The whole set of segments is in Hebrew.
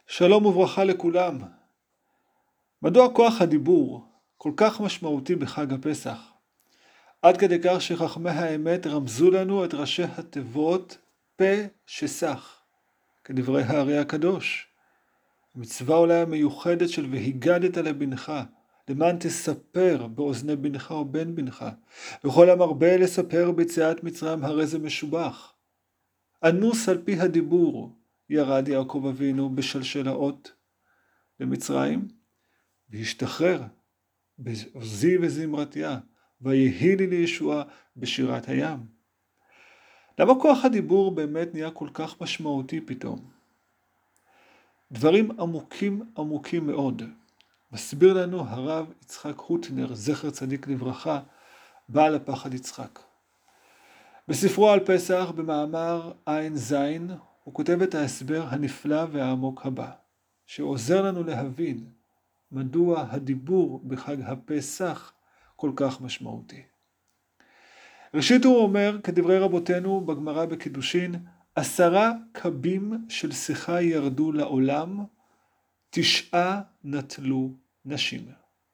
שלום וברכה לכולם. מדוע כוח הדיבור כל כך משמעותי בחג הפסח? עד כדי כך שחכמי האמת רמזו לנו את ראשי התיבות פה שסח, כדברי הארי הקדוש. המצווה אולי המיוחדת של והיגדת לבנך, למען תספר באוזני בנך ובן בנך, וכל המרבה לספר ביציאת מצרים הרי זה משובח. אנוס על פי הדיבור ירד יעקב אבינו בשלשלאות למצרים, והשתחרר בעוזי וזמרתיה, ויהי לי לישועה בשירת הים. למה כוח הדיבור באמת נהיה כל כך משמעותי פתאום? דברים עמוקים מאוד. מסביר לנו הרב יצחק הוטנר, זכר צדיק לברכה, בעל הפחד יצחק. בספרו על פסח במאמר עין זין, הוא כותב את ההסבר הנפלא והעמוק הבא, שעוזר לנו להבין מדוע הדיבור בחג הפסח כל כך משמעותי. ראשית הוא אומר, כדברי רבותינו בגמרא בקידושין, 10 קבים של שיחה ירדו לעולם, 9 נטלו נשים.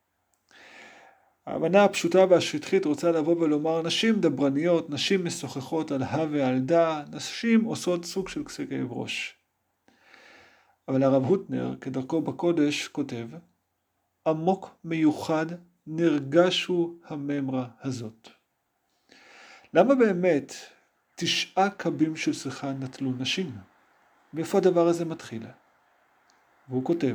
ההבנה הפשוטה והשטחית רוצה לבוא ולומר, נשים דברניות, נשים משוחחות על הא ועל דא, נשים עושות סוג של כאב ראש. אבל הרב הוטנר, כדרכו בקודש, כותב, עמוק מיוחד נרגשו הממרה הזאת. למה באמת 9 קבים של שיחה נטלו נשים? מאיפה הדבר הזה מתחיל? והוא כותב,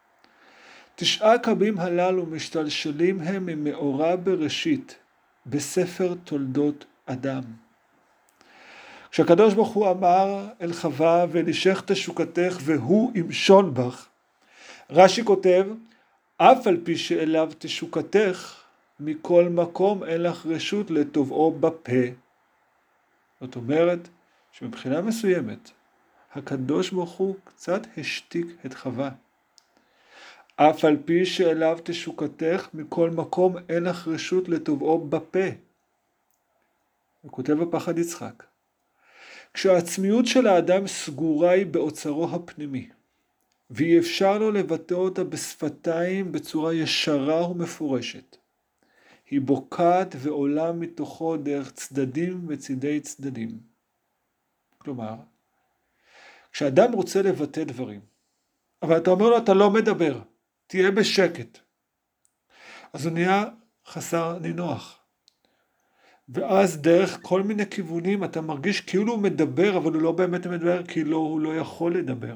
9 קבים הללו משתלשלים הם ממאורע בראשית בספר תולדות אדם. כשהקדוש ברוך הוא אמר אל חווה ולישך תשוקתך והוא ימשון בך, רש"י כותב, אף על פי שאליו תשוקתך, מכל מקום אין לך רשות לטובעו בפה. זאת אומרת שמבחינה מסוימת, הקדוש ברוך הוא קצת השתיק את חווה. אף על פי שאליו תשוקתך, מכל מקום אין לך רשות לטובעו בפה. הוא כותב בפחד יצחק. כשהעצמיות של האדם סגורה היא באוצרו הפנימי, ואי אפשר לו לבטא אותה בשפתיים בצורה ישרה ומפורשת. היא בוקעת ועולה מתוכו דרך צדדים וצידי צדדים. כלומר, כשאדם רוצה לבטא דברים, אבל אתה אומר לו, אתה לא מדבר, תהיה בשקט. אז הוא נהיה חסר נינוח. ואז דרך כל מיני כיוונים אתה מרגיש כאילו הוא מדבר, אבל הוא לא באמת מדבר, כי הוא לא יכול לדבר.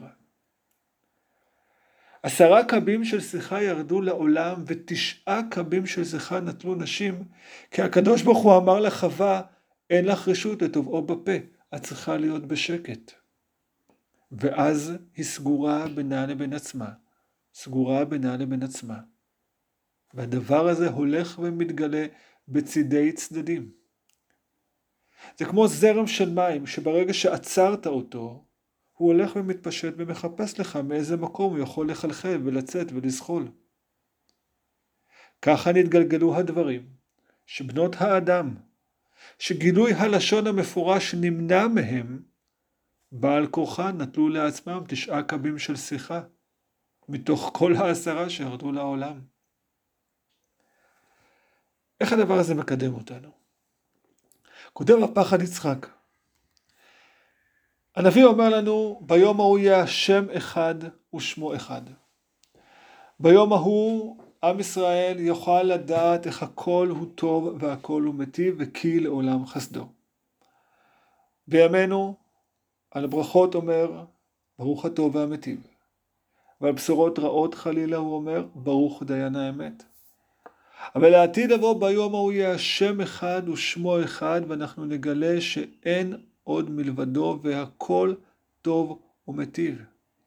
10 קבים של שיחה ירדו לעולם, ו9 קבים של שיחה נטלו נשים, כי הקדוש ברוך הוא אמר לחווה, אין לך רשות לטובעו בפה, את צריכה להיות בשקט. ואז היא סגורה בינה לבין עצמה, סגורה בינה לבין עצמה. והדבר הזה הולך ומתגלה בצידי צדדים. זה כמו זרם של מים, שברגע שעצרת אותו, הוא הולך ומתפשט ומחפש לך מאיזה מקום הוא יכול לחלחל ולצאת ולזחול. ככה נתגלגלו הדברים, שבנות האדם, שגילוי הלשון המפורש נמנע מהם, בעל כורחן נטלו לעצמם 9 קבים של שיחה, מתוך כל 10 שירדו לעולם. איך הדבר הזה מקדם אותנו? כותב הפחד יצחק, הנביא אומר לנו, ביום ההוא יהיה השם אחד ושמו אחד. ביום ההוא עם ישראל יוכל לדעת איך הכל הוא טוב והכל הוא מטיב וכי לעולם חסדו. בימינו על הברכות אומר, ברוך הטוב והמטיב. ועל בשורות רעות חלילה הוא אומר, ברוך דיין האמת. אבל לעתיד לבוא ביום ההוא יהיה השם אחד ושמו אחד, ואנחנו נגלה שאין עוד מלבדו והכל טוב ומטיב.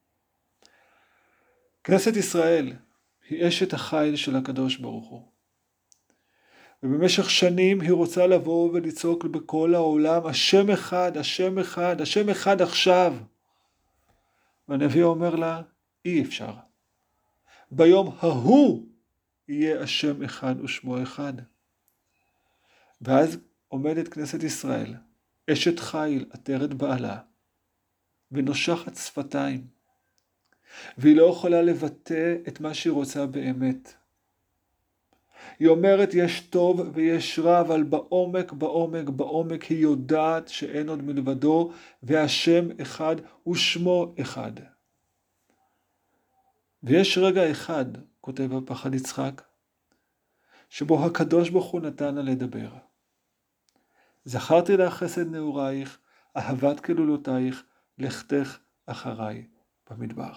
כנסת ישראל היא אשת החיל של הקדוש ברוך הוא. ובמשך שנים היא רוצה לבוא ולצעוק בכל העולם, השם אחד, השם אחד, השם אחד עכשיו. והנביא אומר לה, אי אפשר. ביום ההוא יהיה השם אחד ושמו אחד. ואז עומדת כנסת ישראל, אשת חיל עטרת בעלה, ונושחת שפתיים, והיא לא יכולה לבטא את מה שהיא רוצה באמת. היא אומרת יש טוב ויש רע, אבל בעומק היא יודעת שאין עוד מלבדו, והשם אחד ושמו אחד. ויש רגע אחד, כותב הפחד יצחק, שבו הקדוש ברוך הוא נתן לה לדבר. זכרתי לך חסד נעורייך, אהבת כלולותייך, לכתך אחריי במדבר.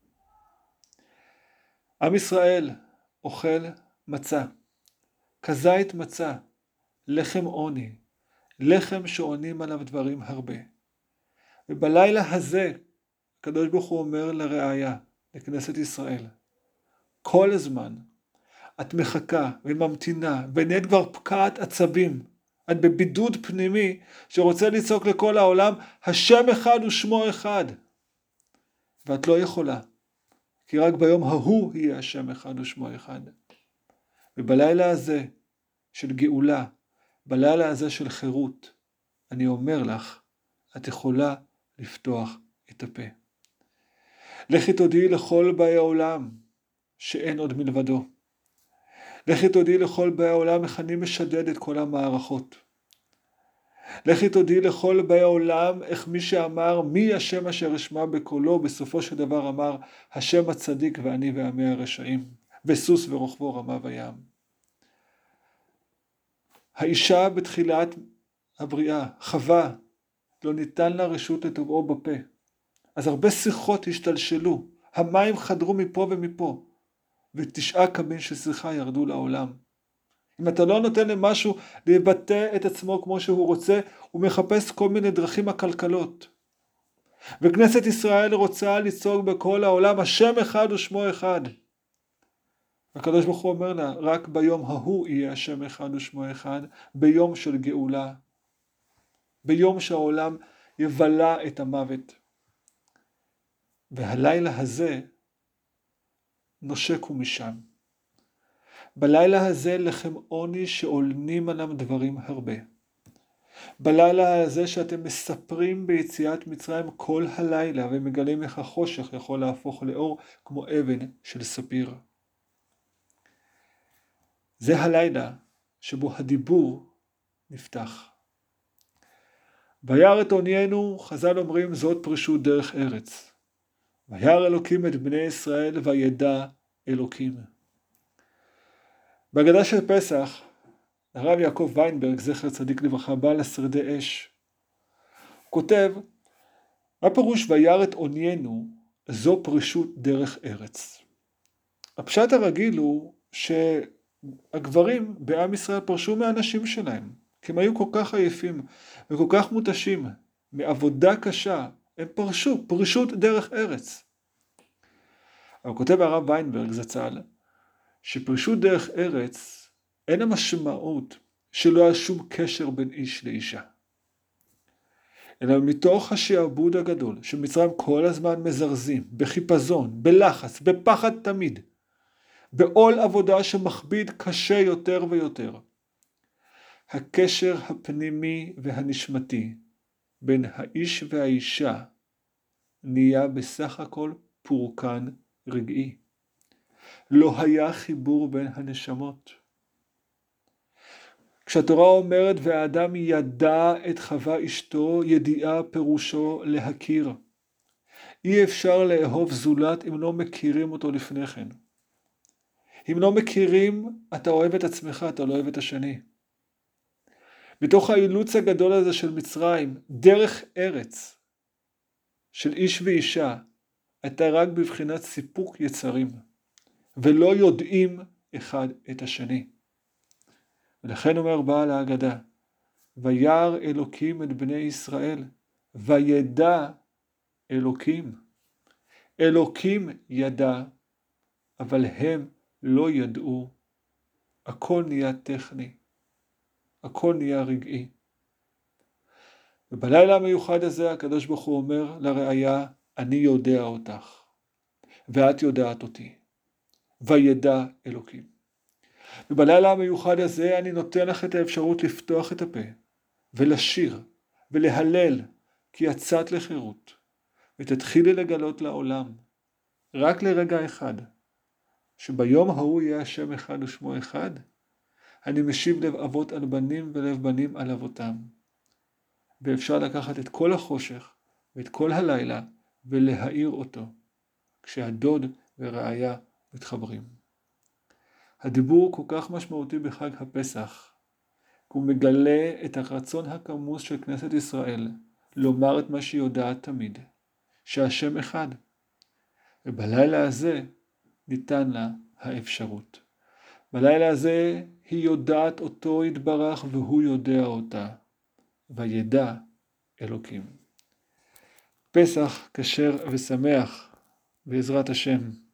עם ישראל אוכל מצה, כזית מצה, לחם עוני, לחם שעונים עליו דברים הרבה. ובלילה הזה, הקדוש ברוך הוא אומר לראיה, לכנסת ישראל, כל הזמן את מחכה וממתינה, ונהיית כבר פקעת עצבים, את בבידוד פנימי שרוצה לצעוק לכל העולם, השם אחד ושמו אחד. ואת לא יכולה, כי רק ביום ההוא יהיה השם אחד ושמו אחד. ובלילה הזה של גאולה, בלילה הזה של חירות, אני אומר לך, את יכולה לפתוח את הפה. לכי תודיעי לכל באי העולם שאין עוד מלבדו. לכי תודיעי לכל באי העולם איך אני משדד את כל המערכות. לכי תודיעי לכל באי העולם איך מי שאמר מי השם אשר אשמע בקולו, בסופו של דבר אמר השם הצדיק ואני ועמי הרשעים, בסוס ורוכבו רמה וים. האישה בתחילת הבריאה, חווה, לא ניתן לה רשות לטובעו בפה. אז הרבה שיחות השתלשלו, המים חדרו מפה ומפה, ותשעה קבין של שיחה ירדו לעולם. אם אתה לא נותן למשהו לבטא את עצמו כמו שהוא רוצה, הוא מחפש כל מיני דרכים עקלקלות. וכנסת ישראל רוצה לצעוק בכל העולם, השם אחד ושמו אחד. הקדוש ברוך הוא אומר לה, רק ביום ההוא יהיה השם אחד ושמו אחד, ביום של גאולה. ביום שהעולם יבלע את המוות. והלילה הזה נושק הוא משם. בלילה הזה לכם עוני שעולנים עליו דברים הרבה. בלילה הזה שאתם מספרים ביציאת מצרים כל הלילה ומגלים איך החושך יכול להפוך לאור כמו אבן של ספיר. זה הלילה שבו הדיבור נפתח. וירא את עוניינו, חז"ל אומרים זאת פרישות דרך ארץ. וירא אלוקים את בני ישראל וידע אלוקים. בהגדה של פסח, הרב יעקב ויינברג, זכר צדיק לברכה, בעל השרידי אש, הוא כותב, מה פירוש וירא את עוניינו, זו פרישות דרך ארץ. הפשט הרגיל הוא שהגברים בעם ישראל פרשו מהנשים שלהם, כי הם היו כל כך עייפים וכל כך מותשים מעבודה קשה, הם פרשו, פרישות דרך ארץ. אבל כותב הרב ויינברג זצ"ל, שפרישות דרך ארץ אין המשמעות שלא היה שום קשר בין איש לאישה. אלא מתוך השעבוד הגדול שמצרים כל הזמן מזרזים, בחיפזון, בלחץ, בפחד תמיד, בעול עבודה שמכביד קשה יותר ויותר. הקשר הפנימי והנשמתי בין האיש והאישה נהיה בסך הכל פורקן רגעי. לא היה חיבור בין הנשמות. כשהתורה אומרת והאדם ידע את חווה אשתו, ידיעה פירושו להכיר. אי אפשר לאהוב זולת אם לא מכירים אותו לפני כן. אם לא מכירים, אתה אוהב את עצמך, אתה לא אוהב את השני. בתוך האילוץ הגדול הזה של מצרים, דרך ארץ של איש ואישה, הייתה רק בבחינת סיפוק יצרים, ולא יודעים אחד את השני. ולכן אומר בעל ההגדה, וירא אלוקים את בני ישראל, וידע אלוקים. אלוקים ידע, אבל הם לא ידעו. הכל נהיה טכני, הכל נהיה רגעי. ובלילה המיוחד הזה הקדוש ברוך הוא אומר לראיה, אני יודע אותך, ואת יודעת אותי, וידע אלוקים. ובלילה המיוחד הזה אני נותן לך את האפשרות לפתוח את הפה, ולשיר, ולהלל, כי יצאת לחירות, ותתחילי לגלות לעולם, רק לרגע אחד, שביום ההוא יהיה השם אחד ושמו אחד, אני משיב לב אבות על בנים ולב בנים על אבותם. ואפשר לקחת את כל החושך ואת כל הלילה ולהאיר אותו, כשהדוד ורעיה מתחברים. הדיבור כל כך משמעותי בחג הפסח, הוא מגלה את הרצון הכמוס של כנסת ישראל לומר את מה שהיא יודעת תמיד, שהשם אחד. ובלילה הזה ניתן לה האפשרות. בלילה הזה היא יודעת אותו יתברך והוא יודע אותה, וידע אלוקים. פסח כשר ושמח בעזרת השם.